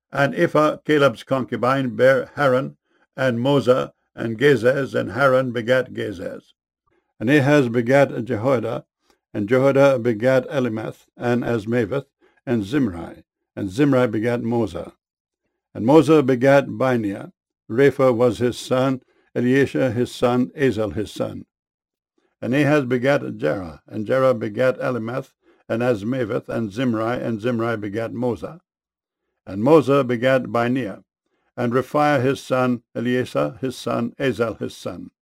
And Ephah, Caleb's concubine, bare Haran, and Moza, and Gezez, and Haran begat Gezez. And Ahaz begat Jehoiada, and Jehoiada begat Elimeth, and Asmaveth, and Zimri, and Zimri begat Moza. And Moza begat Bineah. Rapha was his son, Eliashah his son, Azel his son. And Ahaz begat Jerah, and Jerah begat Elimeth, and Asmaveth, and Zimri begat Moza. And Moza begat Bineah, and Raphiah his son, Eleasah his son, Azel his son.